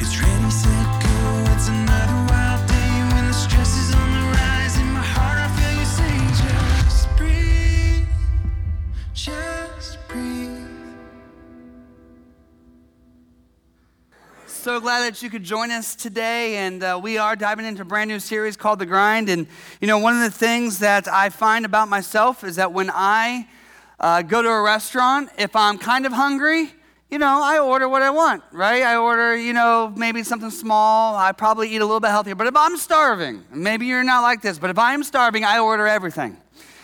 It's ready, set, go. It's another wild day when the stress is on the rise. In my heart, I feel you say, just breathe, just breathe. So glad that you could join us today, and we are diving into a brand new series called The Grind. And you know, one of the things that I find about myself is that when I go to a restaurant, if I'm kind of hungry, you know, I order what I want, right? I order, you know, maybe something small. I probably eat a little bit healthier. But if I'm starving, maybe you're not like this, but if I'm starving, I order everything.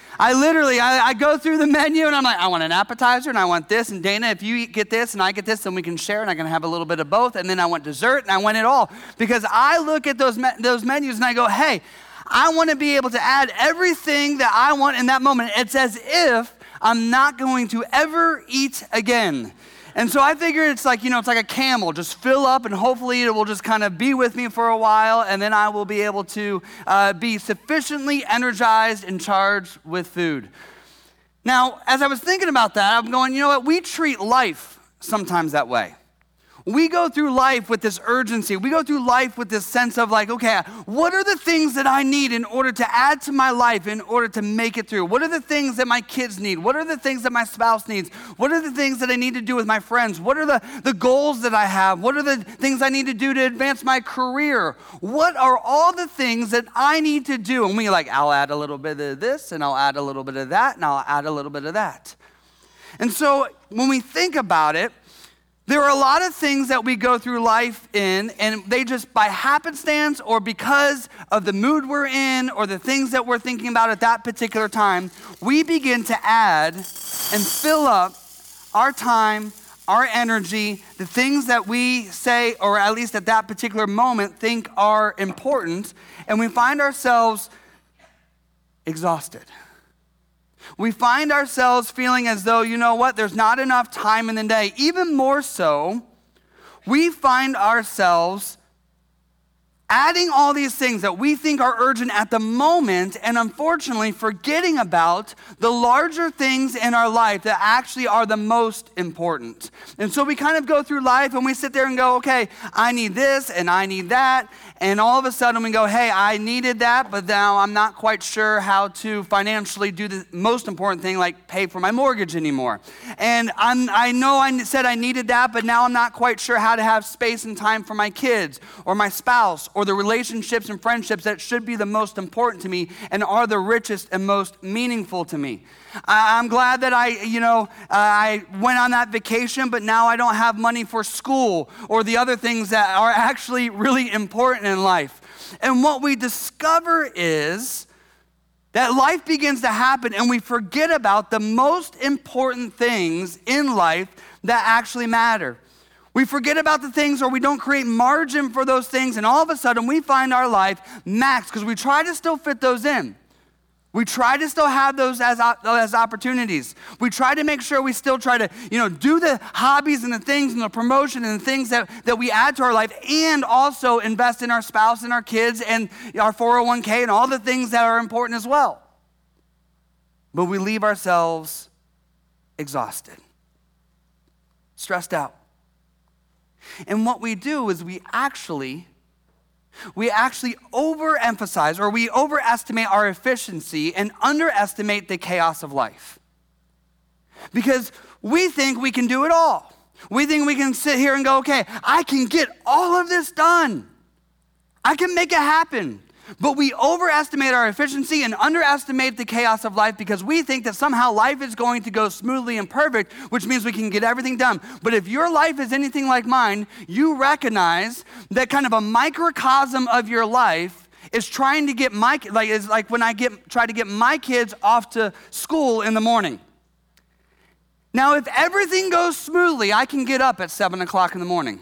I go through the menu and I'm like, I want an appetizer and I want this. And Dana, if you get this and I get this, then we can share and I can have a little bit of both. And then I want dessert and I want it all. Because I look at those menus and I go, hey, I want to be able to add everything that I want in that moment. It's as if I'm not going to ever eat again. And so I figure it's like, you know, it's like a camel. Just fill up and hopefully it will just kind of be with me for a while and then I will be able to be sufficiently energized and charged with food. Now, as I was thinking about that, I'm going, you know what? We treat life sometimes that way. We go through life with this urgency. We go through life with this sense of like, okay, what are the things that I need in order to add to my life in order to make it through? What are the things that my kids need? What are the things that my spouse needs? What are the things that I need to do with my friends? What are the goals that I have? What are the things I need to do to advance my career? What are all the things that I need to do? And we like, I'll add a little bit of this and I'll add a little bit of that and I'll add a little bit of that. And so when we think about it, there are a lot of things that we go through life in, and they just by happenstance or because of the mood we're in or the things that we're thinking about at that particular time, we begin to add and fill up our time, our energy, the things that we say, or at least at that particular moment, think are important, and we find ourselves exhausted. We find ourselves feeling as though, you know what, there's not enough time in the day. Even more so, we find ourselves adding all these things that we think are urgent at the moment and unfortunately forgetting about the larger things in our life that actually are the most important. And so we kind of go through life and we sit there and go, okay, I need this and I need that. And all of a sudden we go, hey, I needed that, but now I'm not quite sure how to financially do the most important thing, like pay for my mortgage anymore. And I know I said I needed that, but now I'm not quite sure how to have space and time for my kids or my spouse or the relationships and friendships that should be the most important to me and are the richest and most meaningful to me. I'm glad that I went on that vacation, but now I don't have money for school or the other things that are actually really important in life. And what we discover is that life begins to happen and we forget about the most important things in life that actually matter. We forget about the things or we don't create margin for those things, and all of a sudden we find our life maxed because we try to still fit those in. We try to still have those as opportunities. We try to make sure we still try to, do the hobbies and the things and the promotion and the things that we add to our life and also invest in our spouse and our kids and our 401k and all the things that are important as well. But we leave ourselves exhausted, stressed out. And what we do is we actually overemphasize or we overestimate our efficiency and underestimate the chaos of life. Because we think we can do it all. We think we can sit here and go, okay, I can get all of this done. I can make it happen. But we overestimate our efficiency and underestimate the chaos of life because we think that somehow life is going to go smoothly and perfect, which means we can get everything done. But if your life is anything like mine, you recognize that kind of a microcosm of your life is trying to get it's like when I try to get my kids off to school in the morning. Now, if everything goes smoothly, I can get up at 7 o'clock in the morning.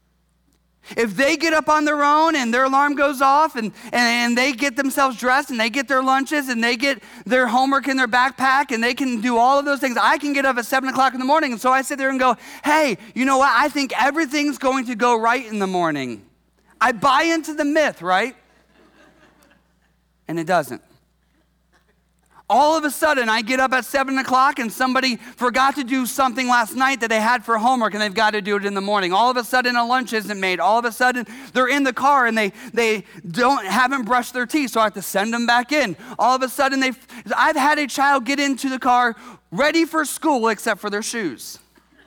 If they get up on their own and their alarm goes off and they get themselves dressed and they get their lunches and they get their homework in their backpack and they can do all of those things, I can get up at 7 o'clock in the morning. And so I sit there and go, hey, you know what? I think everything's going to go right in the morning. I buy into the myth, right? And it doesn't. All of a sudden, I get up at 7 o'clock and somebody forgot to do something last night that they had for homework and they've got to do it in the morning. All of a sudden, a lunch isn't made. All of a sudden, they're in the car and they haven't brushed their teeth, so I have to send them back in. All of a sudden, I've had a child get into the car ready for school except for their shoes.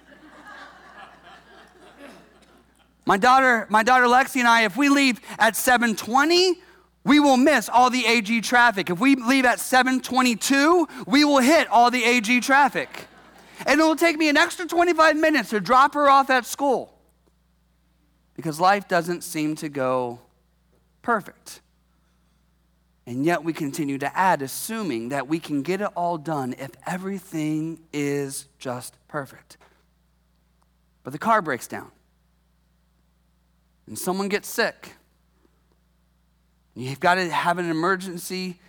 My daughter Lexi and I, if we leave at 7:20, we will miss all the AG traffic. If we leave at 7:22, we will hit all the AG traffic. And it will take me an extra 25 minutes to drop her off at school because life doesn't seem to go perfect. And yet we continue to add, assuming that we can get it all done if everything is just perfect. But the car breaks down and someone gets sick. You've got to have an emergency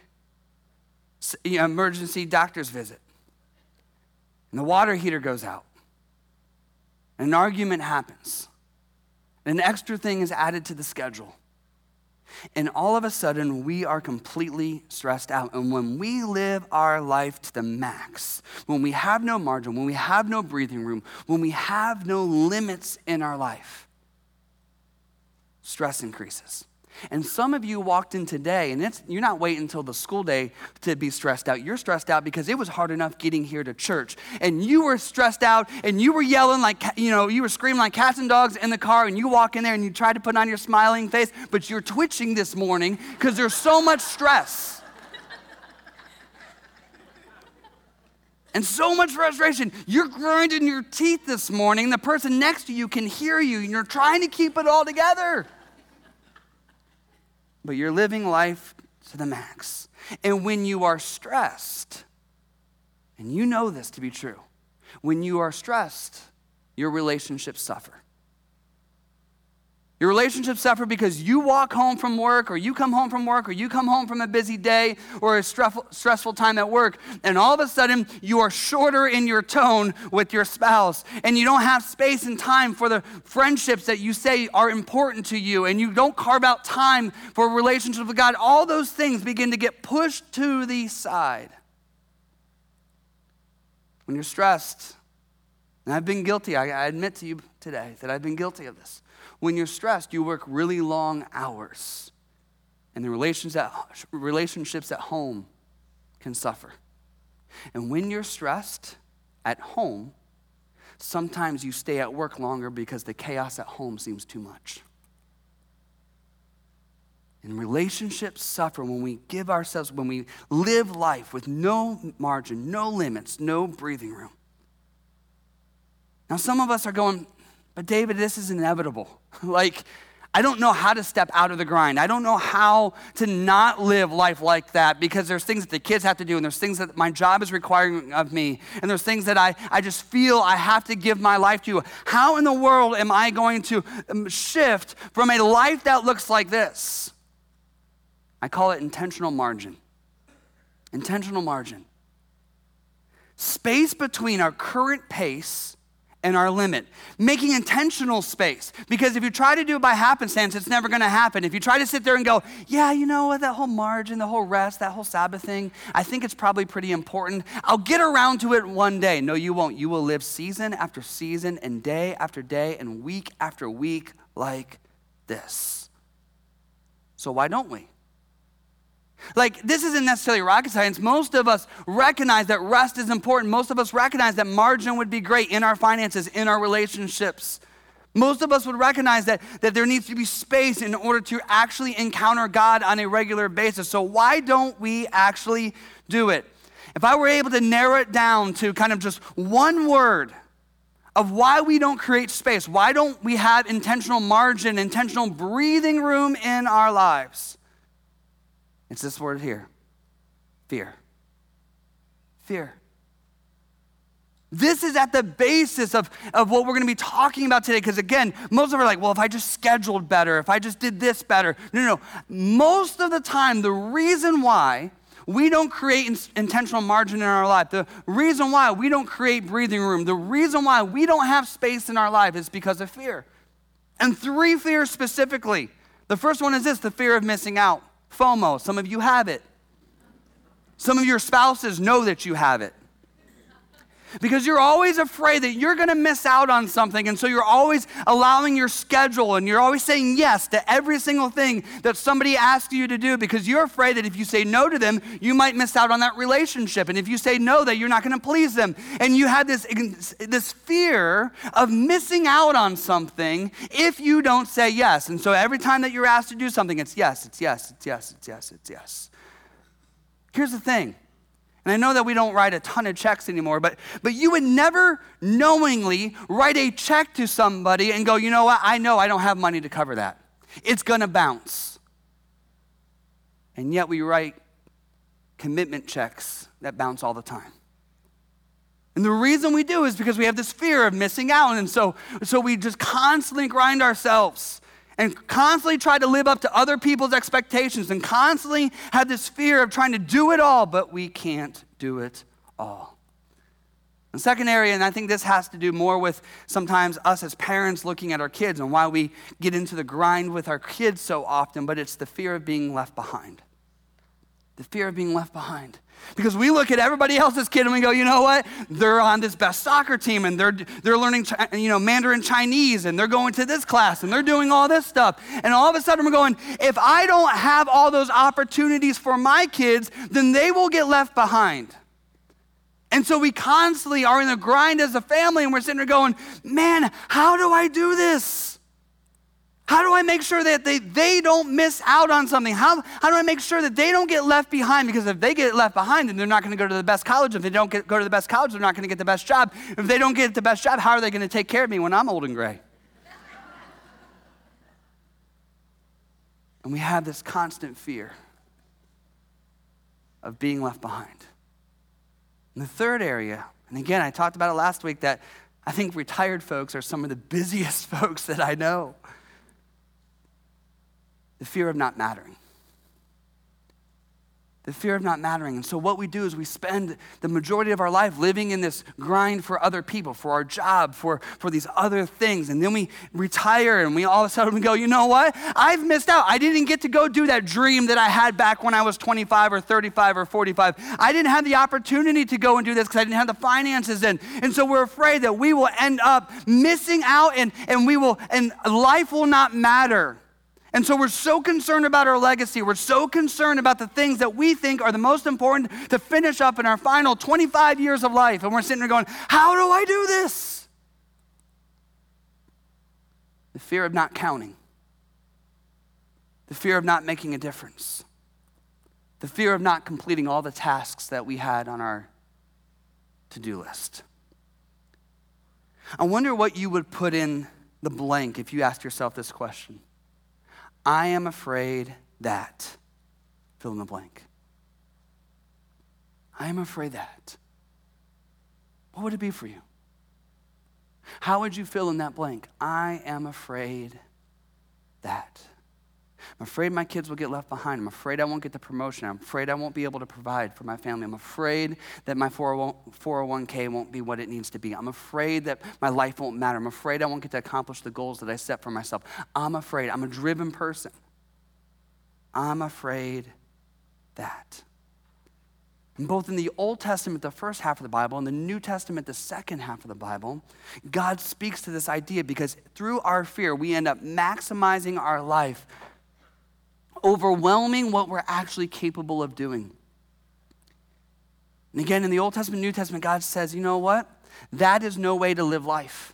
doctor's visit. And the water heater goes out. And an argument happens. And an extra thing is added to the schedule. And all of a sudden, we are completely stressed out. And when we live our life to the max, when we have no margin, when we have no breathing room, when we have no limits in our life, stress increases. And some of you walked in today, and you're not waiting until the school day to be stressed out. You're stressed out because it was hard enough getting here to church. And you were stressed out, and you were yelling like, you were screaming like cats and dogs in the car, and you walk in there and you try to put on your smiling face, but you're twitching this morning because there's so much stress. And so much frustration. You're grinding your teeth this morning. The person next to you can hear you, and you're trying to keep it all together. But you're living life to the max. And when you are stressed, and you know this to be true, when you are stressed, your relationships suffer. Your relationships suffer because you walk home from work, or you come home from work, or you come home from a busy day or a stressful time at work, and all of a sudden you are shorter in your tone with your spouse, and you don't have space and time for the friendships that you say are important to you, and you don't carve out time for relationships with God. All those things begin to get pushed to the side. When you're stressed, and I've been guilty, I admit to you today that I've been guilty of this. When you're stressed, you work really long hours, and the relationships at home can suffer. And when you're stressed at home, sometimes you stay at work longer because the chaos at home seems too much. And relationships suffer when we live life with no margin, no limits, no breathing room. Now, some of us are going, but David, this is inevitable. I don't know how to step out of the grind. I don't know how to not live life like that because there's things that the kids have to do, and there's things that my job is requiring of me, and there's things that I just feel I have to give my life to. How in the world am I going to shift from a life that looks like this? I call it intentional margin. Intentional margin. Space between our current pace and our limit. Making intentional space. Because if you try to do it by happenstance, it's never going to happen. If you try to sit there and go, yeah, you know what, that whole margin, the whole rest, that whole Sabbath thing, I think it's probably pretty important. I'll get around to it one day. No, you won't. You will live season after season and day after day and week after week like this. So why don't we? This isn't necessarily rocket science. Most of us recognize that rest is important. Most of us recognize that margin would be great in our finances, in our relationships. Most of us would recognize that there needs to be space in order to actually encounter God on a regular basis. So why don't we actually do it? If I were able to narrow it down to kind of just one word of why we don't create space, why don't we have intentional margin, intentional breathing room in our lives? It's this word here, fear. Fear. This is at the basis of what we're going to be talking about today, because again, most of us are like, well, if I just scheduled better, if I just did this better. No. Most of the time, the reason why we don't create intentional margin in our life, the reason why we don't create breathing room, the reason why we don't have space in our life is because of fear. And 3 fears specifically. The first one is this, the fear of missing out. FOMO, some of you have it. Some of your spouses know that you have it. Because you're always afraid that you're going to miss out on something, and so you're always allowing your schedule, and you're always saying yes to every single thing that somebody asks you to do, because you're afraid that if you say no to them, you might miss out on that relationship, and if you say no, that you're not going to please them. And you have this fear of missing out on something if you don't say yes. And so every time that you're asked to do something, it's yes, it's yes, it's yes, it's yes, it's yes. Here's the thing. And I know that we don't write a ton of checks anymore, but you would never knowingly write a check to somebody and go, you know what, I know I don't have money to cover that. It's going to bounce. And yet we write commitment checks that bounce all the time. And the reason we do is because we have this fear of missing out. And so we just constantly grind ourselves and constantly try to live up to other people's expectations and constantly have this fear of trying to do it all, but we can't do it all. The second area, and I think this has to do more with sometimes us as parents looking at our kids and why we get into the grind with our kids so often, but it's the fear of being left behind. The fear of being left behind. Because we look at everybody else's kid and we go, you know what? They're on this best soccer team and they're learning Mandarin Chinese and they're going to this class and they're doing all this stuff. And all of a sudden we're going, if I don't have all those opportunities for my kids, then they will get left behind. And so we constantly are in the grind as a family and we're sitting there going, man, how do I do this? How do I make sure that they don't miss out on something? How do I make sure that they don't get left behind? Because if they get left behind, then they're not going to go to the best college. If they don't go to the best college, they're not going to get the best job. If they don't get the best job, how are they going to take care of me when I'm old and gray? And we have this constant fear of being left behind. And the third area, and again, I talked about it last week, that I think retired folks are some of the busiest folks that I know. The fear of not mattering. The fear of not mattering. And so what we do is we spend the majority of our life living in this grind for other people, for our job, for these other things. And then we retire and we all of a sudden we go, you know what? I've missed out. I didn't get to go do that dream that I had back when I was 25 or 35 or 45. I didn't have the opportunity to go and do this because I didn't have the finances in. And so we're afraid that we will end up missing out and life will not matter. And so we're so concerned about our legacy. We're so concerned about the things that we think are the most important to finish up in our final 25 years of life. And we're sitting there going, how do I do this? The fear of not counting. The fear of not making a difference. The fear of not completing all the tasks that we had on our to-do list. I wonder what you would put in the blank if you asked yourself this question. I am afraid that, fill in the blank. I am afraid that. What would it be for you? How would you fill in that blank? I am afraid that. I'm afraid my kids will get left behind. I'm afraid I won't get the promotion. I'm afraid I won't be able to provide for my family. I'm afraid that my 401k won't be what it needs to be. I'm afraid that my life won't matter. I'm afraid I won't get to accomplish the goals that I set for myself. I'm afraid. I'm a driven person. I'm afraid that. And both in the Old Testament, the first half of the Bible, and the New Testament, the second half of the Bible, God speaks to this idea because through our fear, we end up maximizing our life, overwhelming what we're actually capable of doing. And again, in the Old Testament, New Testament, God says, you know what? That is no way to live life.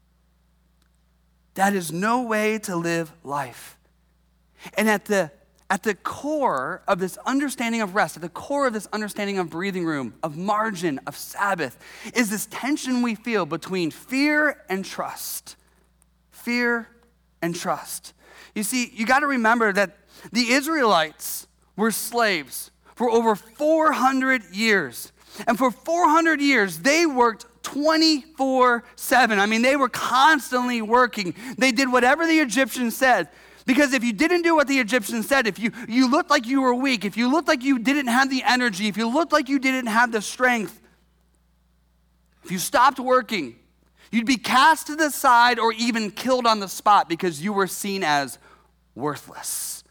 That is no way to live life. And at the core of this understanding of rest, at the core of this understanding of breathing room, of margin, of Sabbath, is this tension we feel between fear and trust. Fear and trust. You see, you got to remember that the Israelites were slaves for over 400 years. And for 400 years, they worked 24/7. I mean, they were constantly working. They did whatever the Egyptians said. Because if you didn't do what the Egyptians said, if you looked like you were weak, if you looked like you didn't have the energy, if you looked like you didn't have the strength, if you stopped working, you'd be cast to the side or even killed on the spot because you were seen as worthless.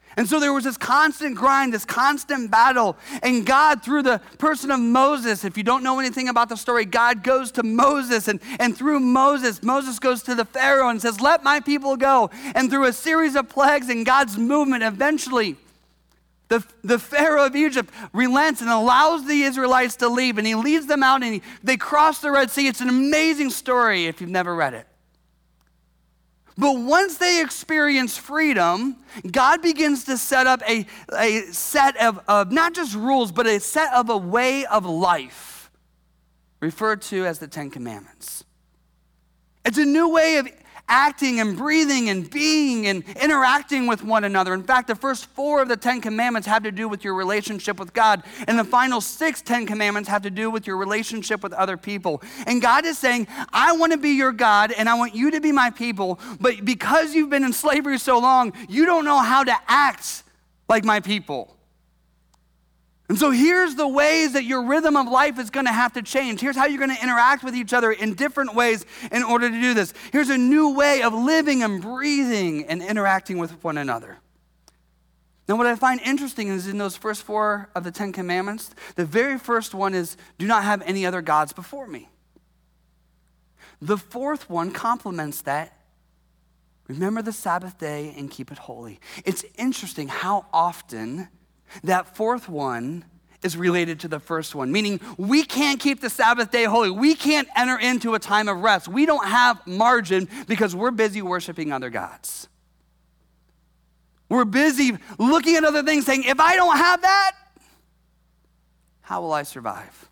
And so there was this constant grind, this constant battle. And God, through the person of Moses, if you don't know anything about the story, God goes to Moses. And through Moses, Moses goes to the Pharaoh and says, let my people go. And through a series of plagues and God's movement, eventually, the Pharaoh of Egypt relents and allows the Israelites to leave. And he leads them out and they cross the Red Sea. It's an amazing story if you've never read it. But once they experience freedom, God begins to set up a set of not just rules, but a set of a way of life, referred to as the Ten Commandments. It's a new way of acting and breathing and being and interacting with one another. In fact, the first 4 of the 10 Commandments have to do with your relationship with God, and the final 6 10 Commandments have to do with your relationship with other people. And God is saying, I want to be your God, and I want you to be my people, but because you've been in slavery so long, you don't know how to act like my people. And so here's the ways that your rhythm of life is going to have to change. Here's how you're going to interact with each other in different ways in order to do this. Here's a new way of living and breathing and interacting with one another. Now, what I find interesting is in those first 4 of the 10 Commandments, the very first one is, do not have any other gods before me. The 4th one complements that. Remember the Sabbath day and keep it holy. It's interesting how often that 4th one is related to the first one, meaning we can't keep the Sabbath day holy. We can't enter into a time of rest. We don't have margin because we're busy worshiping other gods. We're busy looking at other things saying, if I don't have that, how will I survive?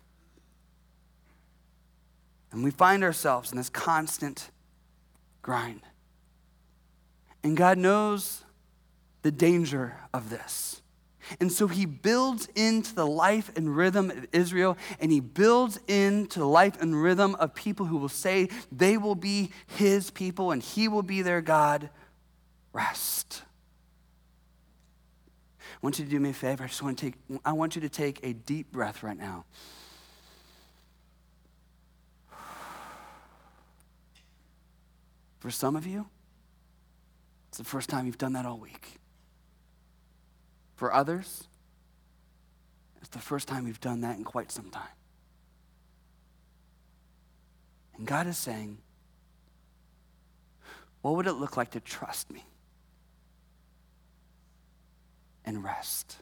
And we find ourselves in this constant grind. And God knows the danger of this. And so he builds into the life and rhythm of Israel, and he builds into the life and rhythm of people who will say they will be his people and he will be their God, rest. I want you to do me a favor. I want you to take a deep breath right now. For some of you, it's the first time you've done that all week. For others, it's the first time we've done that in quite some time. And God is saying, what would it look like to trust me and rest?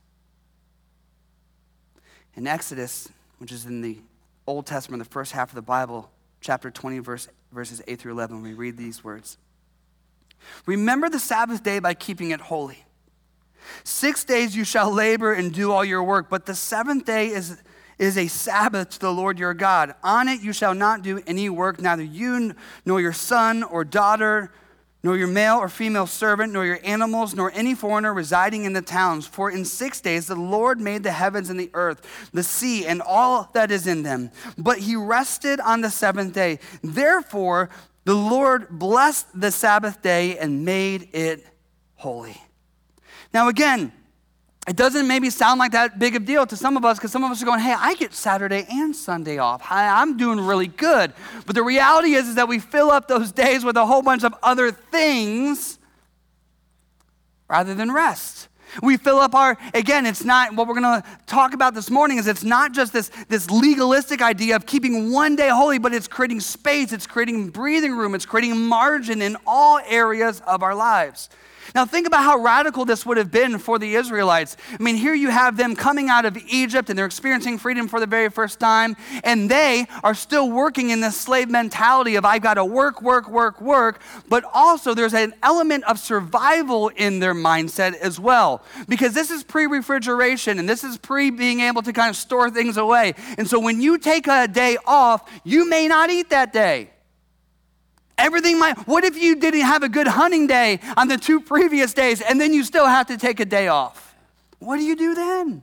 In Exodus, which is in the Old Testament, the first half of the Bible, chapter 20, verses 8 through 11, we read these words. Remember the Sabbath day by keeping it holy. 6 days you shall labor and do all your work, but the 7th day is a Sabbath to the Lord your God. On it you shall not do any work, neither you nor your son or daughter, nor your male or female servant, nor your animals, nor any foreigner residing in the towns. For in 6 days the Lord made the heavens and the earth, the sea, and all that is in them. But he rested on the 7th day. Therefore the Lord blessed the Sabbath day and made it holy. Now again, it doesn't maybe sound like that big of a deal to some of us because some of us are going, hey, I get Saturday and Sunday off. I'm doing really good. But the reality is that we fill up those days with a whole bunch of other things rather than rest. We fill up it's not, what we're going to talk about this morning is it's not just this legalistic idea of keeping one day holy, but it's creating space, it's creating breathing room, it's creating margin in all areas of our lives. Now think about how radical this would have been for the Israelites. I mean, here you have them coming out of Egypt and they're experiencing freedom for the very first time, and they are still working in this slave mentality of I've got to work, but also there's an element of survival in their mindset as well, because this is pre-refrigeration and this is pre-being able to kind of store things away. And so when you take a day off, you may not eat that day. What if you didn't have a good hunting day on the 2 previous days and then you still have to take a day off? What do you do then?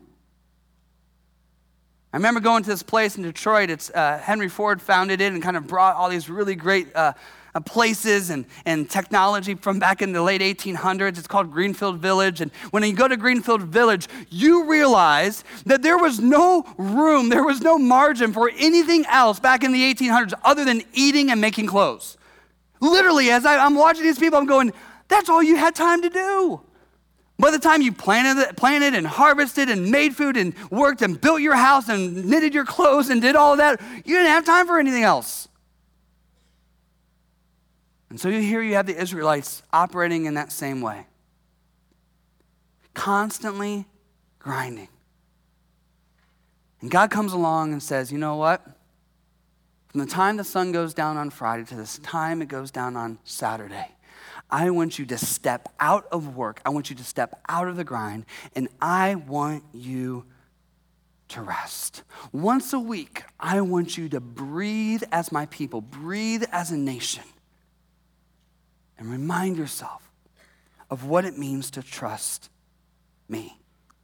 I remember going to this place in Detroit. It's Henry Ford founded it and kind of brought all these really great places and technology from back in the late 1800s. It's called Greenfield Village. And when you go to Greenfield Village, you realize that there was no room, there was no margin for anything else back in the 1800s other than eating and making clothes. Literally, as I'm watching these people, I'm going, that's all you had time to do. By the time you planted and harvested and made food and worked and built your house and knitted your clothes and did all of that, you didn't have time for anything else. And so here you have the Israelites operating in that same way. Constantly grinding. And God comes along and says, you know what? From the time the sun goes down on Friday to the time it goes down on Saturday, I want you to step out of work. I want you to step out of the grind, and I want you to rest. Once a week, I want you to breathe as my people, breathe as a nation, and remind yourself of what it means to trust me.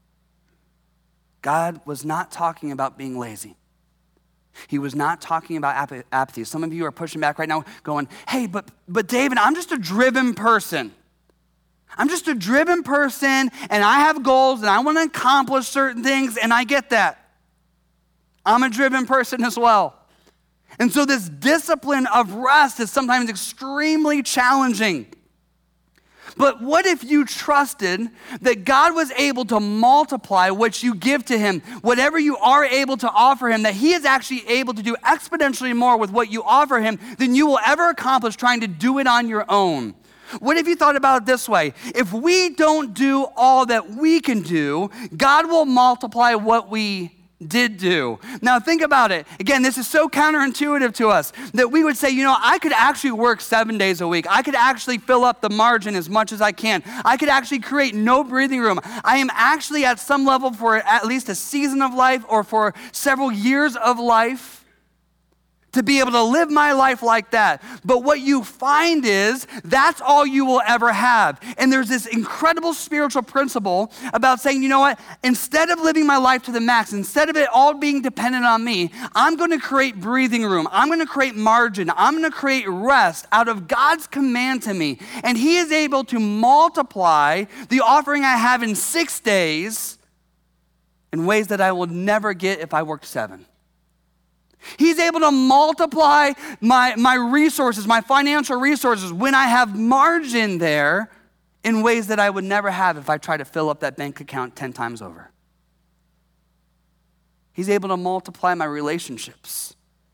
God was not talking about being lazy. He was not talking about apathy. Some of you are pushing back right now going, hey, but David, I'm just a driven person. I'm just a driven person, and I have goals, and I want to accomplish certain things, and I get that. I'm a driven person as well. And so this discipline of rest is sometimes extremely challenging. But what if you trusted that God was able to multiply what you give to him, whatever you are able to offer him, that he is actually able to do exponentially more with what you offer him than you will ever accomplish trying to do it on your own? What if you thought about it this way? If we don't do all that we can do, God will multiply what we did do. Now think about it. Again, this is so counterintuitive to us that we would say, you know, I could actually work 7 days a week. I could actually fill up the margin as much as I can. I could actually create no breathing room. I am actually at some level for at least a season of life or for several years of life to be able to live my life like that. But what you find is that's all you will ever have. And there's this incredible spiritual principle about saying, you know what, instead of living my life to the max, instead of it all being dependent on me, I'm going to create breathing room. I'm going to create margin. I'm going to create rest out of God's command to me. And he is able to multiply the offering I have in 6 days in ways that I will never get if I worked 7. He's able to multiply my resources, my financial resources, when I have margin there in ways that I would never have if I tried to fill up that bank account 10 times over. He's able to multiply my relationships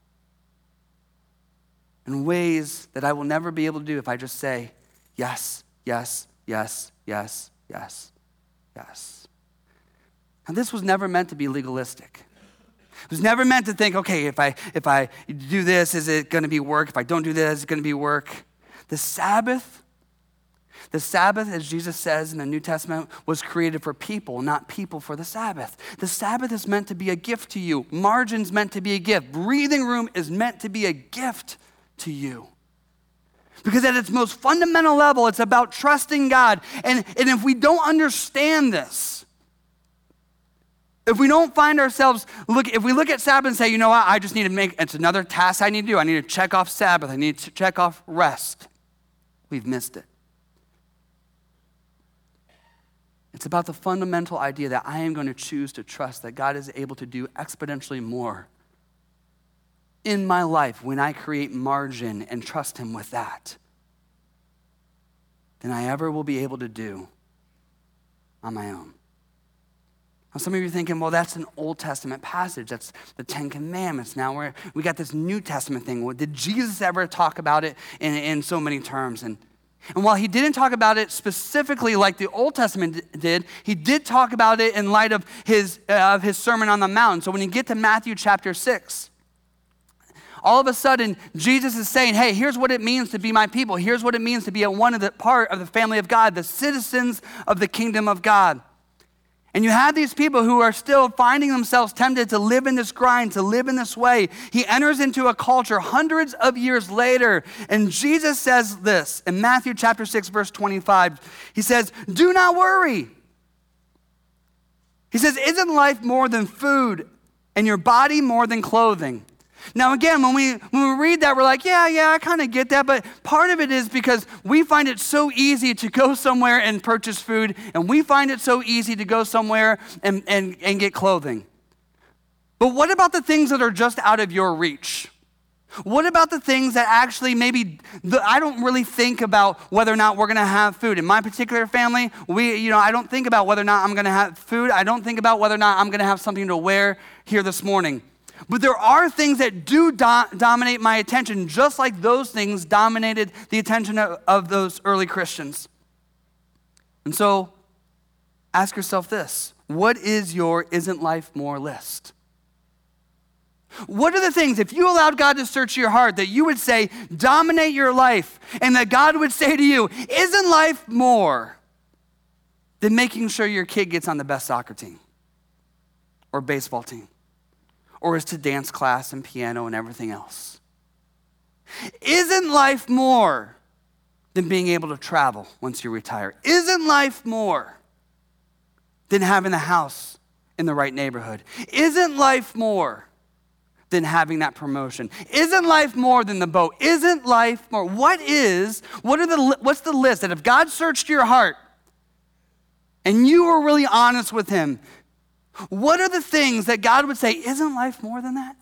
in ways that I will never be able to do if I just say, yes, yes, yes, yes, yes, yes. Now, this was never meant to be legalistic. It was never meant to think, okay, if I do this, is it going to be work? If I don't do this, is it going to be work? The Sabbath, as Jesus says in the New Testament, was created for people, not people for the Sabbath. The Sabbath is meant to be a gift to you. Margin's meant to be a gift. Breathing room is meant to be a gift to you. Because at its most fundamental level, it's about trusting God. And if we don't understand this, if we don't find ourselves, if we look at Sabbath and say, you know what, I just need to it's another task I need to do. I need to check off Sabbath. I need to check off rest. We've missed it. It's about the fundamental idea that I am going to choose to trust that God is able to do exponentially more in my life when I create margin and trust him with that than I ever will be able to do on my own. Now, some of you are thinking, well, that's an Old Testament passage. That's the Ten Commandments. Now we got this New Testament thing. Well, did Jesus ever talk about it in so many terms? And while he didn't talk about it specifically like the Old Testament did, he did talk about it in light of his Sermon on the Mount. So when you get to Matthew chapter 6, all of a sudden, Jesus is saying, hey, here's what it means to be my people. Here's what it means to be part of the family of God, the citizens of the kingdom of God. And you have these people who are still finding themselves tempted to live in this grind, to live in this way. He enters into a culture hundreds of years later, and Jesus says this in Matthew chapter 6, verse 25. He says, do not worry. He says, isn't life more than food and your body more than clothing? Now again, when we read that, we're like, yeah, I kind of get that, but part of it is because we find it so easy to go somewhere and purchase food, and we find it so easy to go somewhere and get clothing. But what about the things that are just out of your reach? What about the things that actually I don't really think about whether or not we're going to have food. In my particular family, I don't think about whether or not I'm going to have food. I don't think about whether or not I'm going to have something to wear here this morning. But there are things that do dominate my attention, just like those things dominated the attention of those early Christians. And so ask yourself this: what is your "isn't life more" list? What are the things, if you allowed God to search your heart, that you would say dominate your life, and that God would say to you, isn't life more than making sure your kid gets on the best soccer team or baseball team or is to dance class and piano and everything else? Isn't life more than being able to travel once you retire? Isn't life more than having a house in the right neighborhood? Isn't life more than having that promotion? Isn't life more than the boat? Isn't life more? What's the list that if God searched your heart and you were really honest with him, what are the things that God would say, isn't life more than that?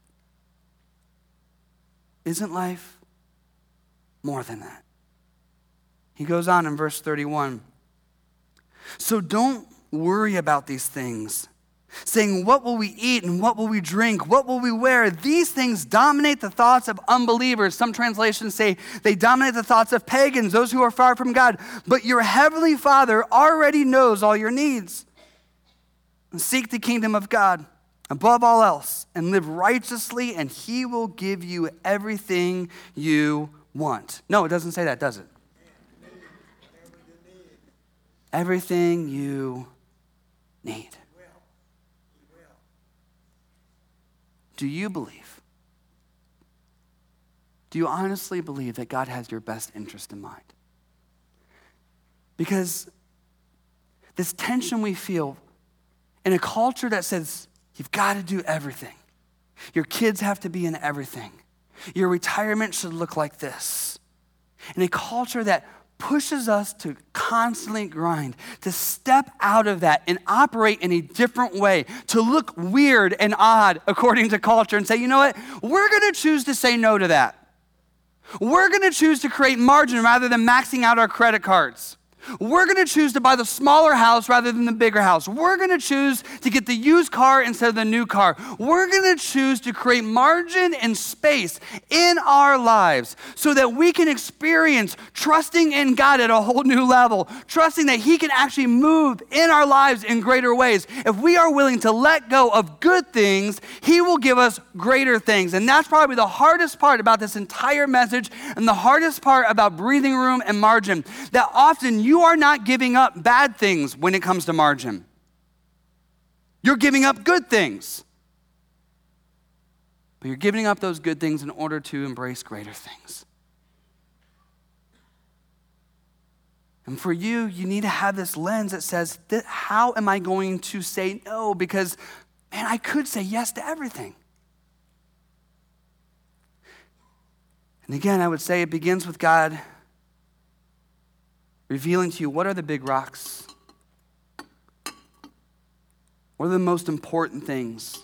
Isn't life more than that? He goes on in verse 31. So don't worry about these things, saying, what will we eat and what will we drink? What will we wear? These things dominate the thoughts of unbelievers. Some translations say they dominate the thoughts of pagans, those who are far from God. But your heavenly Father already knows all your needs. And seek the kingdom of God above all else and live righteously, and he will give you everything you want. No, it doesn't say that, does it? Everything you need. Do you believe? Do you honestly believe that God has your best interest in mind? Because this tension we feel in a culture that says you've got to do everything. Your kids have to be in everything. Your retirement should look like this. In a culture that pushes us to constantly grind, to step out of that and operate in a different way, to look weird and odd according to culture and say, you know what, we're going to choose to say no to that. We're going to choose to create margin rather than maxing out our credit cards. We're going to choose to buy the smaller house rather than the bigger house. We're going to choose to get the used car instead of the new car. We're going to choose to create margin and space in our lives so that we can experience trusting in God at a whole new level, trusting that he can actually move in our lives in greater ways. If we are willing to let go of good things, he will give us greater things. And that's probably the hardest part about this entire message and the hardest part about breathing room and margin, that often you are not giving up bad things when it comes to margin. You're giving up good things. But you're giving up those good things in order to embrace greater things. And for you, you need to have this lens that says, how am I going to say no? Because, man, I could say yes to everything. And again, I would say it begins with God revealing to you, what are the big rocks? What are the most important things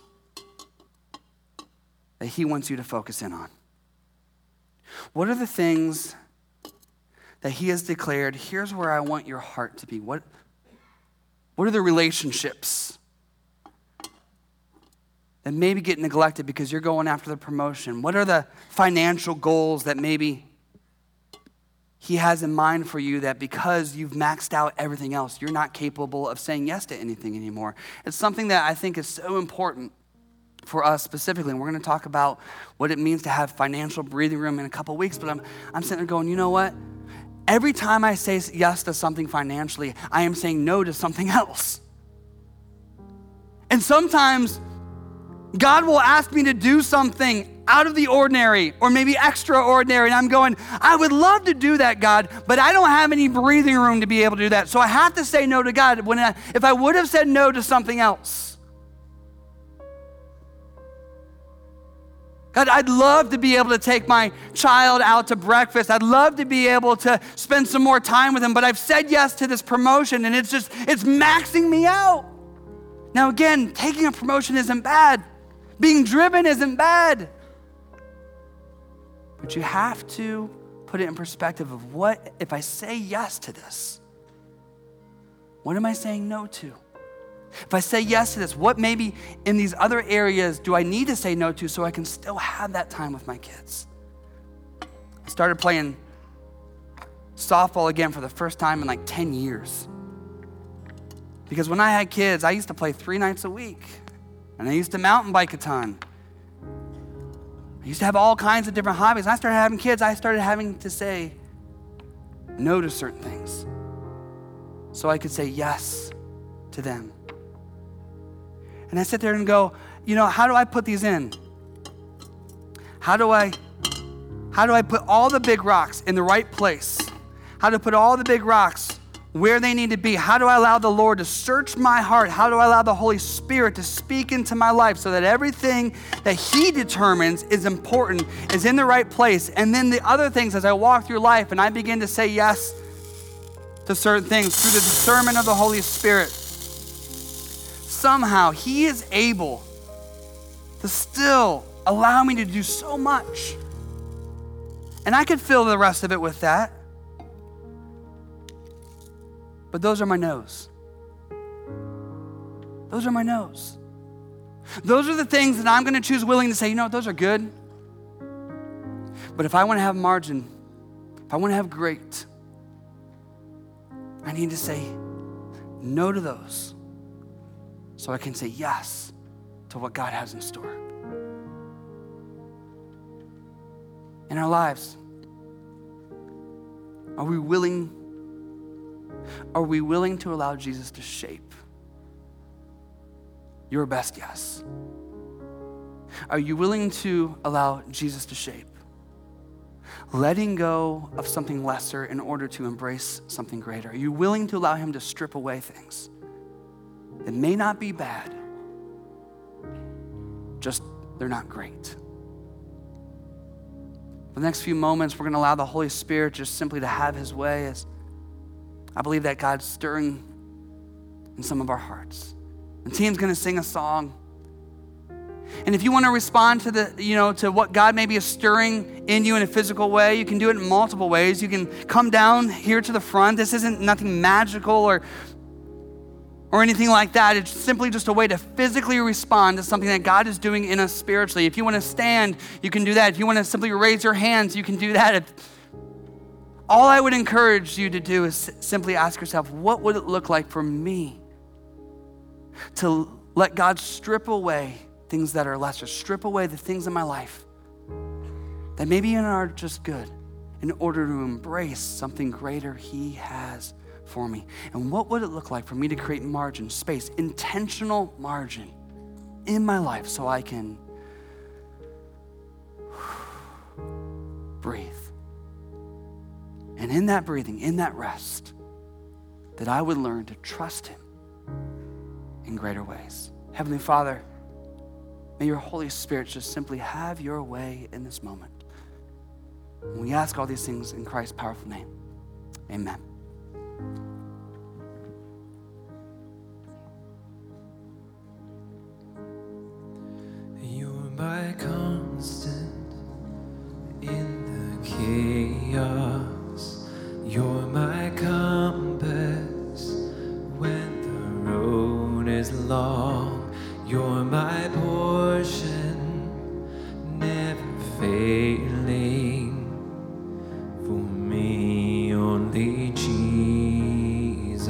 that he wants you to focus in on? What are the things that he has declared, here's where I want your heart to be? What are the relationships that maybe get neglected because you're going after the promotion? What are the financial goals that maybe he has in mind for you, that because you've maxed out everything else, you're not capable of saying yes to anything anymore? It's something that I think is so important for us specifically. And we're going to talk about what it means to have financial breathing room in a couple weeks. But I'm sitting there going, you know what? Every time I say yes to something financially, I am saying no to something else. And sometimes God will ask me to do something out of the ordinary or maybe extraordinary. And I'm going, I would love to do that, God, but I don't have any breathing room to be able to do that. So I have to say no to God if I would have said no to something else. God, I'd love to be able to take my child out to breakfast. I'd love to be able to spend some more time with him, but I've said yes to this promotion and it's maxing me out. Now again, taking a promotion isn't bad. Being driven isn't bad. But you have to put it in perspective of what, if I say yes to this, what am I saying no to? If I say yes to this, what maybe in these other areas do I need to say no to so I can still have that time with my kids? I started playing softball again for the first time in like 10 years. Because when I had kids, I used to play 3 nights a week. And I used to mountain bike a ton. I used to have all kinds of different hobbies. I started having kids. I started having to say no to certain things so I could say yes to them. And I sit there and go, how do I put these in? How do I put all the big rocks in the right place? How to put all the big rocks where they need to be? How do I allow the Lord to search my heart? How do I allow the Holy Spirit to speak into my life so that everything that He determines is important is in the right place? And then the other things, as I walk through life and I begin to say yes to certain things through the discernment of the Holy Spirit, somehow He is able to still allow me to do so much. And I could fill the rest of it with that. But those are my no's. Those are my no's. Those are the things that I'm going to choose willing to say, those are good. But if I want to have margin, if I want to have great, I need to say no to those so I can say yes to what God has in store. In our lives, are we willing to allow Jesus to shape your best yes? Are you willing to allow Jesus to shape? Letting go of something lesser in order to embrace something greater. Are you willing to allow Him to strip away things that may not be bad, just they're not great? For the next few moments, we're going to allow the Holy Spirit just simply to have His way, as I believe that God's stirring in some of our hearts. The team's going to sing a song. And if you want to respond to to what God maybe is stirring in you in a physical way, you can do it in multiple ways. You can come down here to the front. This isn't nothing magical or anything like that. It's simply just a way to physically respond to something that God is doing in us spiritually. If you want to stand, you can do that. If you want to simply raise your hands, you can do that. All I would encourage you to do is simply ask yourself, what would it look like for me to let God strip away things that are lesser, strip away the things in my life that maybe are just good in order to embrace something greater He has for me? And what would it look like for me to create margin, space, intentional margin in my life so I can breathe? And in that breathing, in that rest, that I would learn to trust Him in greater ways. Heavenly Father, may Your Holy Spirit just simply have Your way in this moment. And we ask all these things in Christ's powerful name. Amen. You're my constant in the chaos. You're my compass when the road is long. You're my portion, never failing. For me, only Jesus.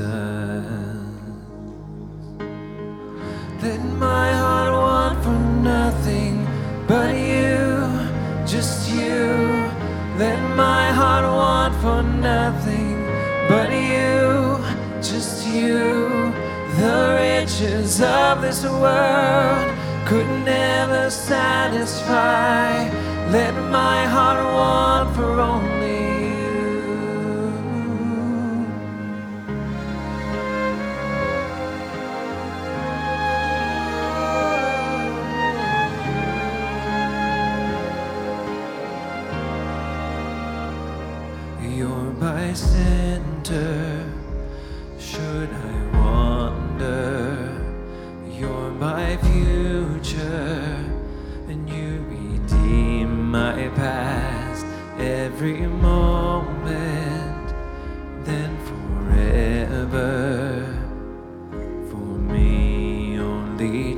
Let my heart want for nothing but You, just You. Let my heart want for nothing but You, just You. The riches of this world could never satisfy. Let my heart want for only You. You're my center, should I wander. You're my future, and You redeem my past. every moment, then forever. For me, only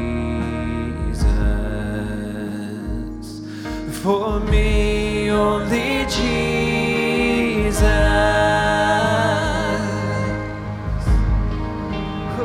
Jesus. For me, only Jesus. Oh,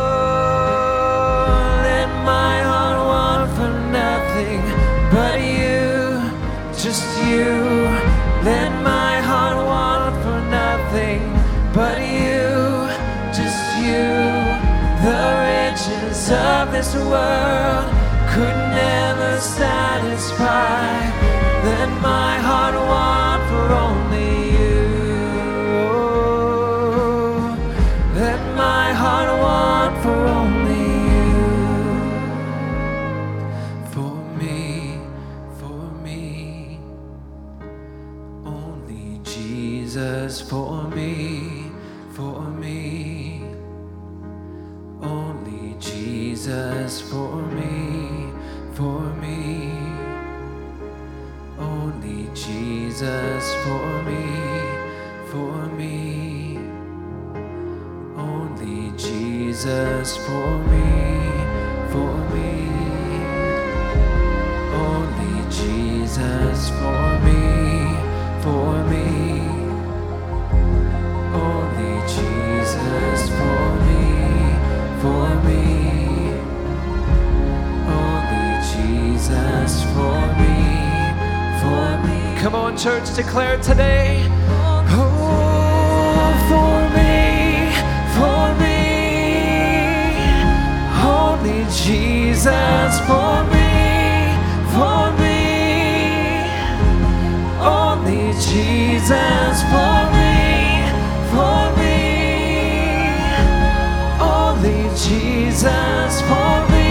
let my heart want for nothing but you, just you. Let my heart want for nothing but you, just you. The riches of this world could never satisfy. Let my heart want for only you. Let my heart want for only you. For me, only Jesus. For me, only Jesus. For me, only Jesus. For me, only Jesus. For me, only Jesus. For me, only Jesus. For me, only Jesus. For me. Come on, church, declare it today. Oh, for me, only Jesus. For me, only Jesus. For me, only Jesus. For me,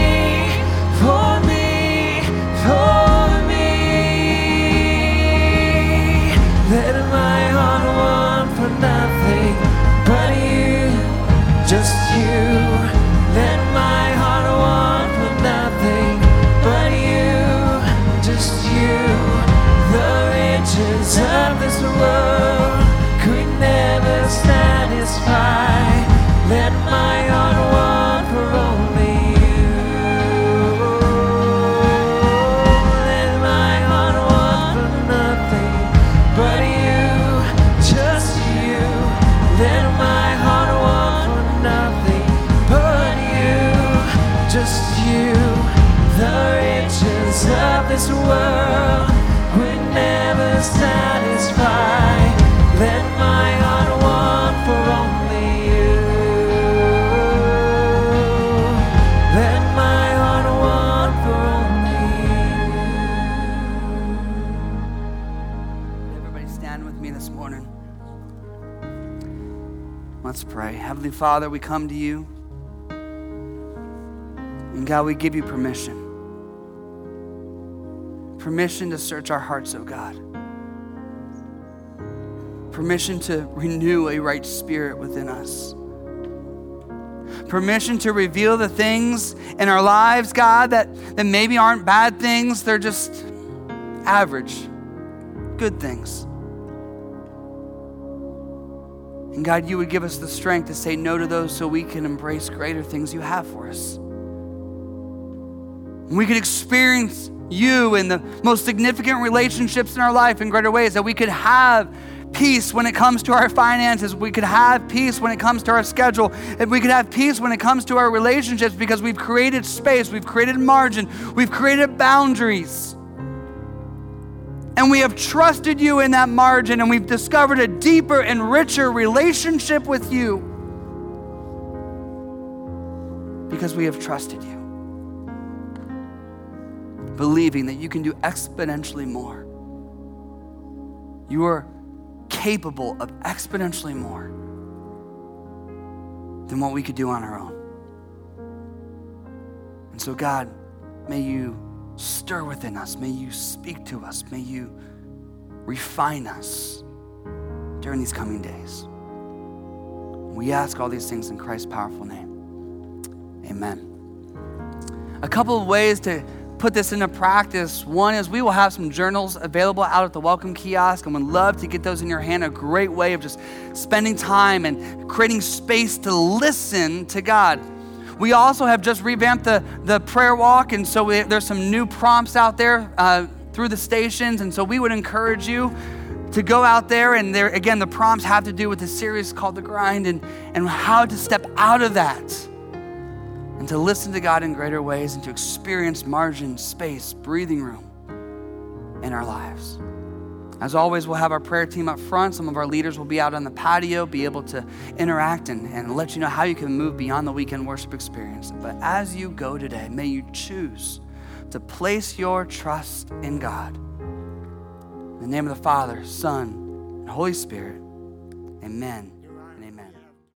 Let my heart want for nothing but you, just you. Let my heart want for nothing but you, just you. The riches of this world could never satisfy. Let my heart want for only you. Let my heart want for nothing but you, just you. Let my heart want for nothing but you, just you. The riches of this world would never satisfy. Let my heart want for only you. Let my heart want for only you. Everybody stand with me this morning. Let's pray. Heavenly Father, we come to you. And God, we give you permission. Permission to search our hearts, oh God. Permission to renew a right spirit within us. Permission to reveal the things in our lives, God, that maybe aren't bad things. They're just average, good things. And God, you would give us the strength to say no to those so we can embrace greater things you have for us. We could experience you in the most significant relationships in our life in greater ways, that we could have peace when it comes to our finances. We could have peace when it comes to our schedule. And we could have peace when it comes to our relationships, because we've created space, we've created margin, we've created boundaries. And we have trusted you in that margin, and we've discovered a deeper and richer relationship with you because we have trusted you, believing that you can do exponentially more. You are capable of exponentially more than what we could do on our own. And so, God, may you stir within us. May you speak to us. May you refine us during these coming days. We ask all these things in Christ's powerful name. Amen. A couple of ways to put this into practice. One is we will have some journals available out at the welcome kiosk, and would love to get those in your hand. A great way of just spending time and creating space to listen to God. We also have just revamped the prayer walk, and so there's some new prompts out there through the stations, and so we would encourage you to go out there, and there again, the prompts have to do with the series called The Grind and how to step out of that and to listen to God in greater ways and to experience margin, space, breathing room in our lives. As always, we'll have our prayer team up front. Some of our leaders will be out on the patio, be able to interact and let you know how you can move beyond the weekend worship experience. But as you go today, may you choose to place your trust in God. In the name of the Father, Son, and Holy Spirit, amen.